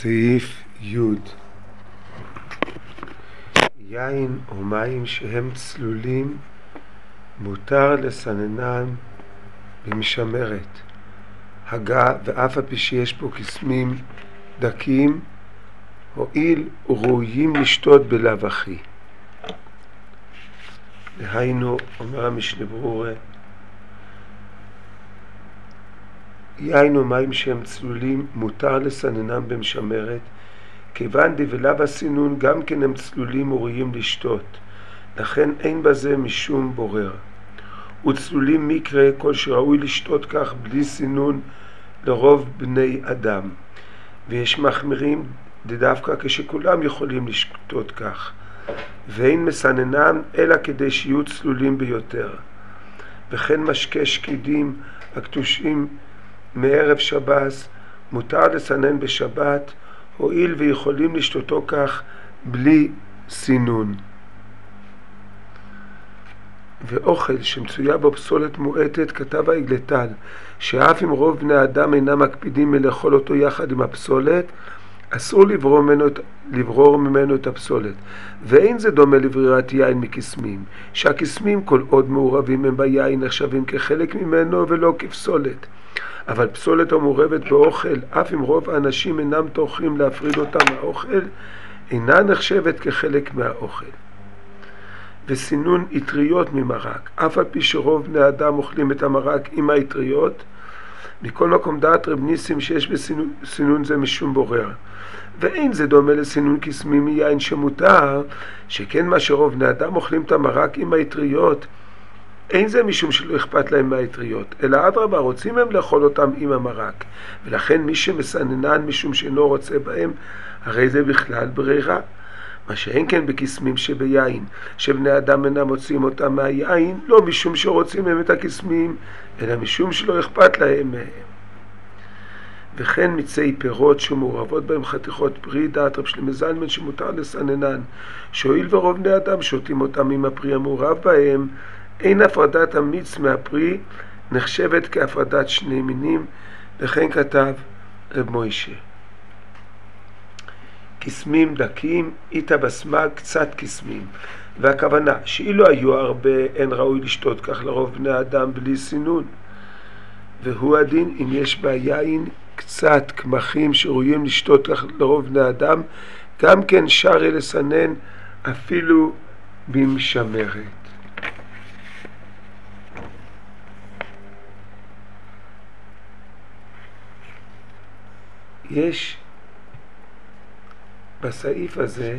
סעיף י' יין או מים שהם צלולים מותר לסננם במשמרת הגה, ואף על פי שיש פה קסמים דקים, הואיל וראויים לשתות בלאו הכי. דהיינו, אומר המשנה ברורה, יין או מים שהם צלולים מותר לסננם במשמרת, כיוון דבלאו הסינון גם כן הם צלולים וראויים לשתות, לכן אין בזה משום בורר. וצלולים מקרה כל שראוי לשתות כך בלי סינון לרוב בני אדם, ויש מחמירים דווקא כשכולם יכולים לשתות כך, ואין מסננם אלא כדי שיהיו צלולים ביותר. וכן משקה שקידים הקדושים מערב שבת מותר לסנן בשבת, הואיל ויכולים לשתותו כך בלי סינון. ואוכל שמצויה בו פסולת מועטת, כתב העגלתן שאף אם רוב בני האדם אינם מקפידים מלאכול אותו יחד עם הפסולת, אסור לברור ממנו את הפסולת. ואין זה דומה לברירת יין מקסמים, שהקסמים כל עוד מעורבים הם ביין נחשבים כחלק ממנו ולא כפסולת. אבל פסולת המעורבת באוכל, אף אם רוב האנשים אינם טורחים להפריד אותה מהאוכל, אינה נחשבת כחלק מהאוכל. וסינון יטריות ממרק, אף על פי שרוב בני האדם אוכלים את המרק עם היטריות, מכל מקום דעת רב ניסים שיש בסינון זה משום בורר. ואין זה דומה לסינון קסמים מיין שמותר, שכן מה שרוב בני האדם אוכלים את המרק עם היטריות, אין זה משום שלא אכפת להם מהיטריות, אלא אדרבה רוצים הם לאכול אותם עם המרק, ולכן מי שמסננן משום שאינו רוצה בהם, הרי זה בכלל ברירה. מה שאין כן בקסמים שביין, שבני אדם אינם מוצאים אותם מהיין, לא משום שרוצים הם את הקסמים, אלא משום שלא אכפת להם מהם. וכן מצי פירות שמעורבות בהם חתיכות פרי, דעת רב שלמה זלמן שמותר לסננן, שהואיל ורוב בני אדם שותים אותם עם הפרי המעורב בהם, אין הפרדת המיץ מהפרי נחשבת כהפרדת שני מינים. וכן כתב רב מוישה. קסמים דקים, איתה בסמג קצת קסמים, והכוונה שאילו היו הרבה אין ראוי לשתות כך לרוב בני האדם בלי סינון. והוא הדין אם יש ביין קצת קמחים שראויים לשתות כך לרוב בני האדם, גם כן שרי לסנן אפילו במשמרת. יש בסעיף הזה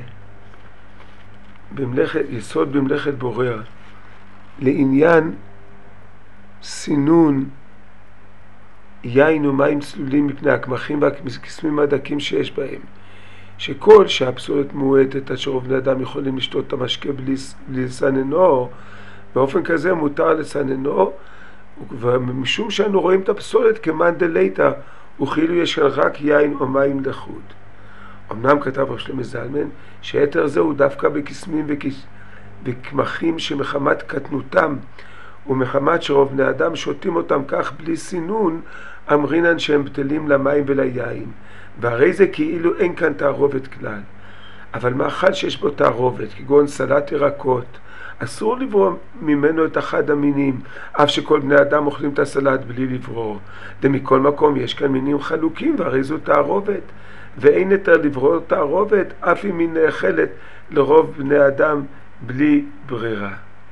יסוד במלאכת בורר לעניין סינון יין ומים צלולים מפני הקמחים והקסמים הדקים שיש בהם, שכל שהפסולת מועטת אשר רוב בני אדם יכולים לשתות את המשקה בלי לסננו, באופן כזה מותר לסננו, ומשום שאנו רואים את הפסולת כמאן דליתא, וכאילו יש רק יין או מים לחוד. אמנם כתב רב שלמה זלמן שהיתר זה הוא דווקא בקסמים וקמחים שמחמת קטנותם ומחמת שרוב בני אדם שותים אותם כך בלי סינון, אמרינן שהם בטלים למים וליין, והרי זה כאילו אין כאן תערובת כלל. אבל מאכל שיש בו תערובת, כגון סלט ירקות, אסור לברור ממנו את אחד המינים, אף שכל בני אדם אוכלים את הסלט בלי לברור. ומכל מקום יש כאן מינים חלוקים, והרי זו תערובת, ואין יותר לברור תערובת, אף אם היא נאכלת לרוב בני אדם בלי ברירה.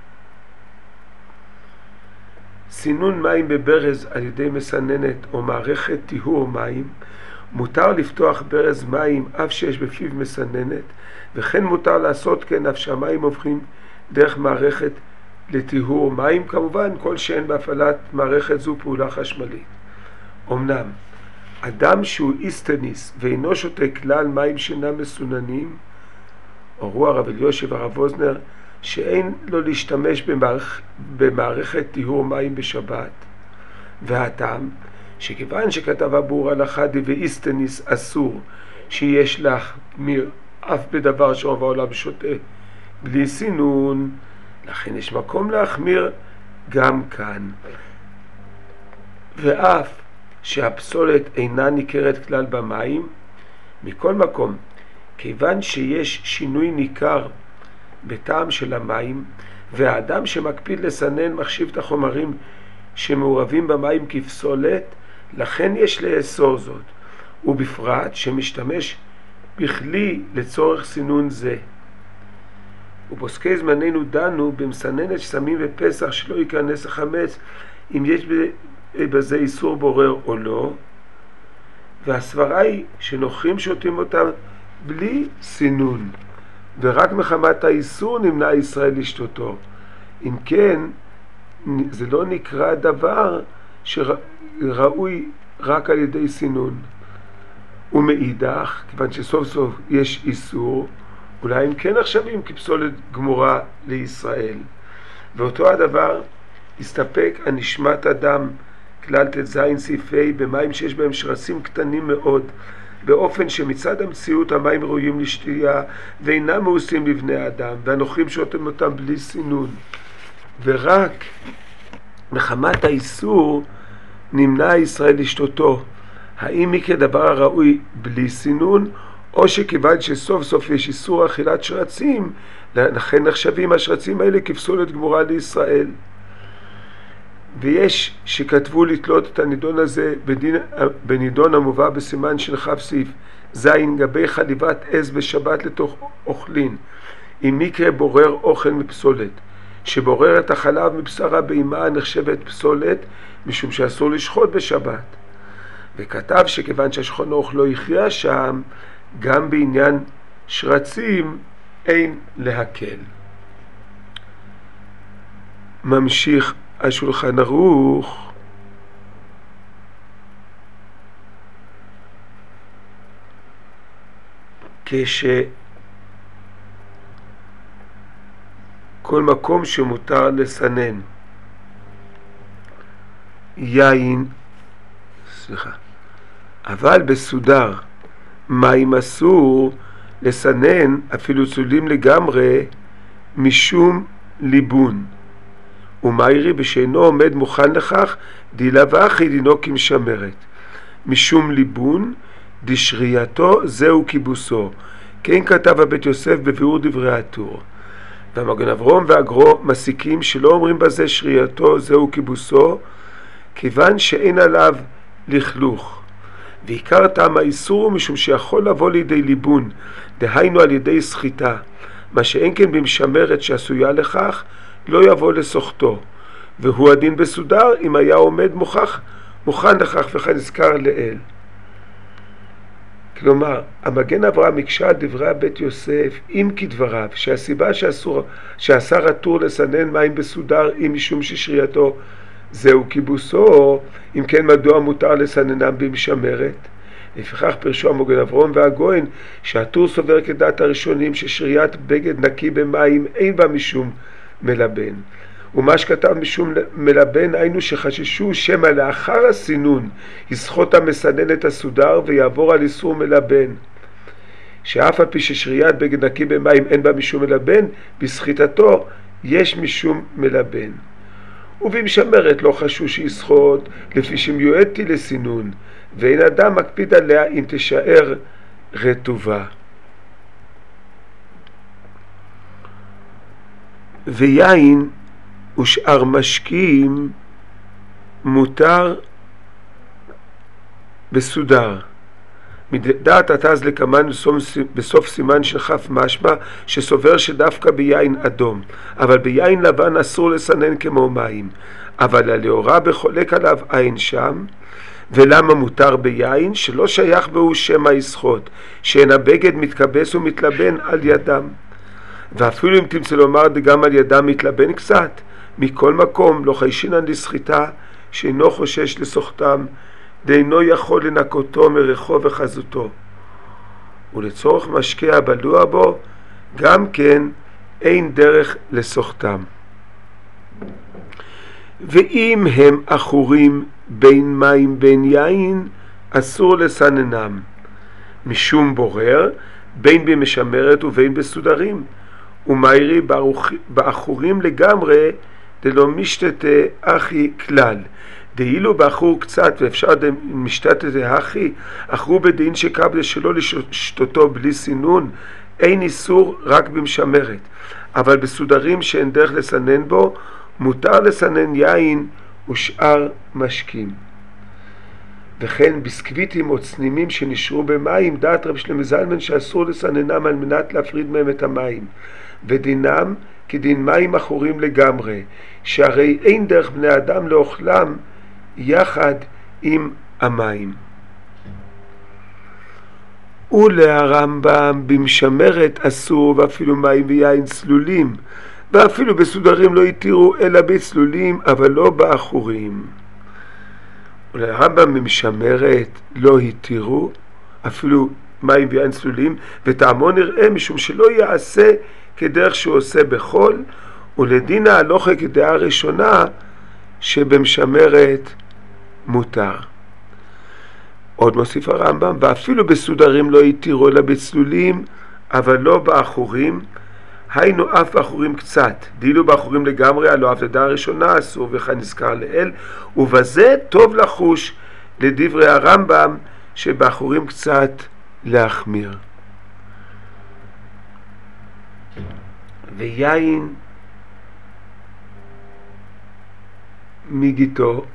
סינון מים בברז על ידי מסננת או מערכת טיהור מים, מותר לפתוח ברז מים אף שיש בפיו מסננת, וכן מותר לעשות כן אף שהמים עוברים דרך מערכת לטיהור מים, כמובן כל שאין בהפעלת מערכת זו פעולה חשמלית. אמנם אדם שהוא איסטניס ואינו שותה כלל מים שאינם מסוננים, הורו הרב אלישיב והרב ווזנר שאין לו להשתמש במערכת טיהור מים בשבת, והטעם שכיוון שכתב הבור הלכה דאיסטניס אסור שיש להחמיר אף בדבר שרוב העולם שותה בלי סינון, לכן יש מקום להחמיר גם כאן. ואף שהפסולת אינה ניכרת כלל במים, מכל מקום, כיוון שיש שינוי ניכר בטעם של המים, והאדם שמקפיד לסנן מחשיב את החומרים שמעורבים במים כפסולת, לכן יש לאסור זאת, ובפרט שמשתמש בכלי לצורך סינון זה. ופוסקי זמננו דנו במסננת ששמים בפסח שלא ייכנס החמץ, אם יש בזה איסור בורר או לא, והסברה היא שנוכרים שותים אותם בלי סינון, ורק מחמת האיסור נמנע ישראל לשתותו. אם כן, זה לא נקרא דבר שראוי רק על ידי סינון. ומאידך, כיוון שסוף סוף יש איסור, אולי הם כן נחשבים כפסולת גמורה לישראל. ואותו הדבר הסתפק הנשמת אדם, כלל ט"ז סעיף ה', במים שיש בהם שרצים קטנים מאוד, באופן שמצד המציאות המים ראויים לשתייה ואינם מאוסים לבני האדם, והנוכרים שותים אותם בלי סינון, ורק מחמת האיסור נמנע ישראל לשתותו. האם היא כדבר הראוי בלי סינון, או שכיוון שסוף סוף יש איסור אכילת שרצים, לכן נחשבים השרצים האלה כפסולת גמורה לישראל. ויש שכתבו לתלות את הנידון הזה בנידון המובא בסימן של כ' סעיף ז' גבי חליבת עז בשבת לתוך אוכלין, אם מקרה בורר אוכל מפסולת, שבורר את החלב מבשרה בהמה נחשבת פסולת, משום שאסור לשחוט בשבת. וכתב שכיוון שהשולחן ערוך לא הכריע שם, גם בעניין שרצים אין להקל. ממשיך השולחן ערוך, כל מקום שמותר לסנן יין, אבל בסודר מים אסור לסנן אפילו צולים לגמרי משום ליבון, ומיירי בשאינו עומד מוכן לכך דילה ואחי דינו כמשמרת, משום ליבון דשרייתו זהו כיבוסו, כן כתב הבית יוסף בביאור דברי הטור. והמגן אברום והגרו מסיקים שלא אומרים בזה שרייתו זהו כיבוסו, כיוון שאין עליו לכלוך, ועיקר טעם האיסור משום שיכול לבוא לידי ליבון, דהיינו על ידי סחיטה, מה שאין כן במשמרת שעשויה לכך לא יבוא לסוחתו, והוא הדין בסודר אם היה עומד מוכן לכך וכן נזכר לאל. כלומר, המגן אברהם הקשה על דברי בית יוסף אם כדבריו, שהסיבה שאסר אטור לסנן מים בסודר אם משום ששרייתו זהו כיבוסו, אם כן מדוע מותר לסננם במשמרת? לפיכך פרשו המגן אברהם והגויין שהטור סובר כדעת הראשונים ששריית בגד נקי במים אין בה משום מלבן, ומה שכתב משום מלבן היינו שחששו שמא לאחר הסינון יסחוט המסנן את הסודר ויעבור על איסור מלבן, שאף על פי ששריית בגד נקי במים אין בה משום מלבן, בסחיטתו יש משום מלבן. ובמשמרת לא חשו שיסחוט לפי שמיועדתי לסינון, ואין אדם מקפיד עליה אם תשאר רטובה. ויין ושאר משקים מותר בסודר. מדעת התז לקמן בסוף סימן של כף משמע שסובר שדווקא ביין אדום, אבל ביין לבן אסור לסנן כמו מים, אבל הלאורה בחולק עליו אין שם. ולמה מותר ביין? שלא שייך בו שמא יסחוט, שאין הבגד מתכבס ומתלבן על ידם, ואפילו אם תמצא לומר גם על ידם מתלבן קצת, מכל מקום לא חיישינן לסחיטה שאינו חושש לסוחתם, דאינו יכול לנקותו מריחו וחזותו, ולצורך משקה הבלוע בו גם כן אין דרך לסוחתם. ואם הם אחורים בין מים בין יין אסור לסננם משום בורר, בין במשמרת ובין בסודרים, ומיירי באחורים לגמרי דלא משתתה אחי כלל, דאילו באחור קצת ואפשר משתת דהכי, אחרו בדין שקבלה שלא לשתותו בלי סינון, אין איסור רק במשמרת, אבל בסודרים שאין דרך לסנן בו, מותר לסנן יין ושאר משקים. וכן ביסקוויטים או צנימים שנשארו במים, דעת רב שלמה זלמן שאסור לסננם על מנת להפריד מהם את המים, ודינם כדין מים אחורים לגמרי, שהרי אין דרך בני אדם לאוכלם יחד עם המים. ולהרמב"ם במשמרת אסור, ואפילו מים ויין צלולים, ואפילו בסודרים לא יתירו אלא בצלולים, אבל לא באחורים. ולהרמב"ם במשמרת לא יתירו אפילו מים ויין צלולים, וטעמו נראה משום שלא יעשה כדרך שהוא עושה בחול, ולדין ההלכה כדעה ראשונה שבמשמרת מותר. עוד מוסיף הרמב"ם, ואפילו בסודרים לא יתירו אלא בצלולים, אבל לא באחורים, היינו אף באחורים קצת, דילו באחורים לגמרי, הלא אף לדעה ראשונה אסור, וכאן נזכר לאל, ובזה טוב לחוש לדברי הרמב"ם שבאחורים קצת להחמיר. ויין מגיתו,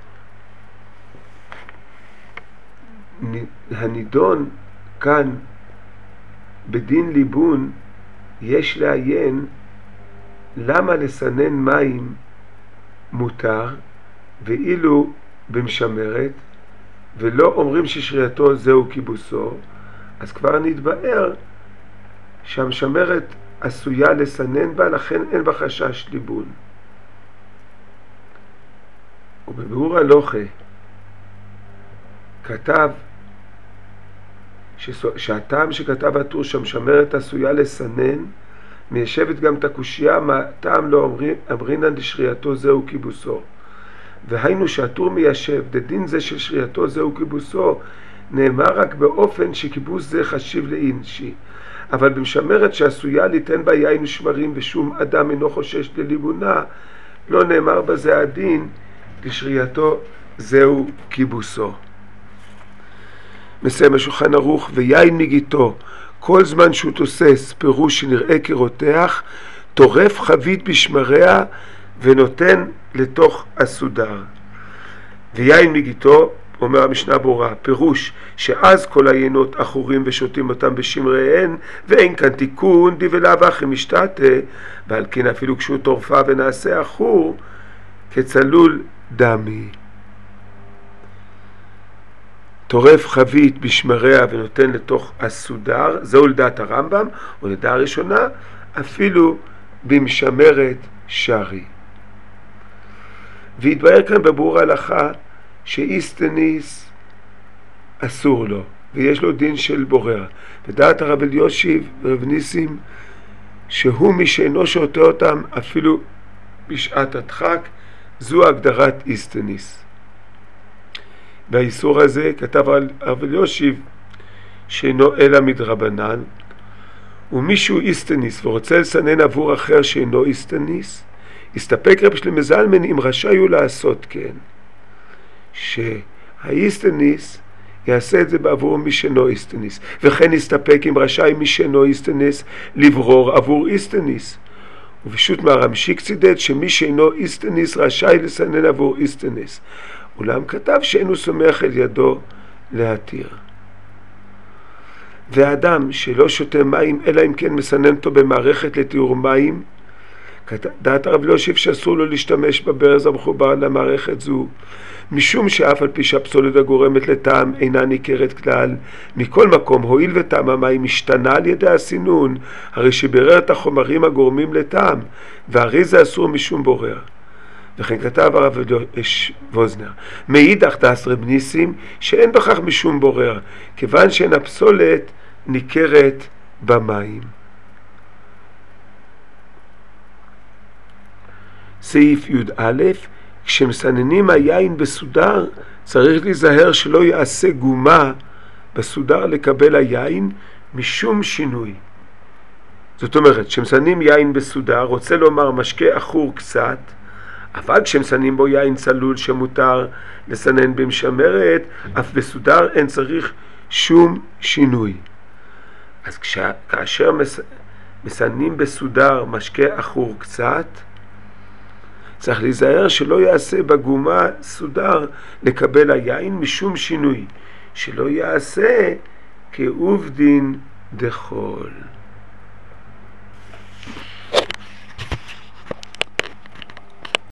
הנידון כאן בדין ליבון, יש לעיין למה לסנן מים מותר ואילו במשמרת, ולא אומרים ששרייתו זהו כיבוסו. אז כבר נתבאר שהמשמרת עשויה לסנן בה, לכן אין בה חשש ליבון. ובביאור הלכה כתב שהטעם שכתב הטור שהמשמרת עשויה לסנן, מיישבת גם את הקושייה מה טעם לא אמרינן דשרייתו זהו כיבוסו. והיינו שהטור מיישב דדין זה של שרייתו זהו כיבוסו נאמר רק באופן שכיבוס זה חשיב לאינשי, אבל במשמרת שעשויה ליתן בה יין ושמרים ושום אדם אינו חושש לליבונה, לא נאמר בזה הדין דשרייתו זהו כיבוסו. מסיים השולחן ערוך, ויין מגיתו כל זמן שהוא תוסס פירוש שנראה כרותח, טורף חבית בשמריה ונותן לתוך הסודר. ויין מגיתו, אומר המשנה ברורה, פירוש שאז כל היינות אחורים ושותים אותם בשמריהן, ואין כאן תיקון דיבלה אחרי משתתה, ועל כן אפילו כשהוא טורפה ונעשה אחור כצלול דמי. טורף חבית בשמריה ונותן לתוך הסודר, זהו לדעת הרמב"ם, או לדעה ראשונה, אפילו במשמרת שרי. והתבהר כאן בביאור ההלכה שאיסטניס אסור לו, ויש לו דין של בורר. ודעת הרב אליושיב ורב ניסים, שהוא מי שאינו שותה אותם אפילו בשעת הדחק, זו הגדרת איסטניס. והאיסור הזה כתב הרב אליושיב שאינו אלא מדרבנן, ומישהו איסטניס ורוצה לסנן עבור אחר שאינו איסטניס, הסתפק רב שלמה זלמן אם רשאי הוא לעשות כן, שהאיסטניס יעשה את זה בעבור מי שאינו איסטניס, וכן הסתפק אם רשאי מי שאינו איסטניס לברור עבור איסטניס. ופשוט מהרמשיק צידד שמי שאינו איסטניס רשאי לסנן עבור איסטניס, אולם כתב שאינו סומך אל ידו להתיר. ואדם שלא שותה מים אלא אם כן מסנן אותו במערכת לתיאור מים, דעת הרב אליושיב שאסור לו להשתמש בברז המחובר למערכת זו, משום שאף על פי שהפסולת הגורמת לטעם אינה ניכרת כלל. מכל מקום, הואיל וטעם המים משתנה על ידי הסינון, הרי שברר את החומרים הגורמים לטעם, והרי זה אסור משום בורר. וכן כתב הרב ווזנר, מאידך דאס רב ניסים שאין בכך משום בורר, כיוון שאין הפסולת ניכרת במים. סעיף י"א, כשמסננים היין בסודר צריך להיזהר שלא יעשה גומה בסודר לקבל היין משום שינוי. זאת אומרת, כשמסננים יין בסודר, רוצה לומר משקה אחור קצת, אבל כשמסננים בו יין צלול שמותר לסנן במשמרת, אף בסודר אין צריך שום שינוי. אז כאשר מסננים בסודר משקה אחור קצת, צריך להיזהר שלא יעשה בגומה סודר לקבל היין משום שינוי, שלא יעשה כעובדין דחול.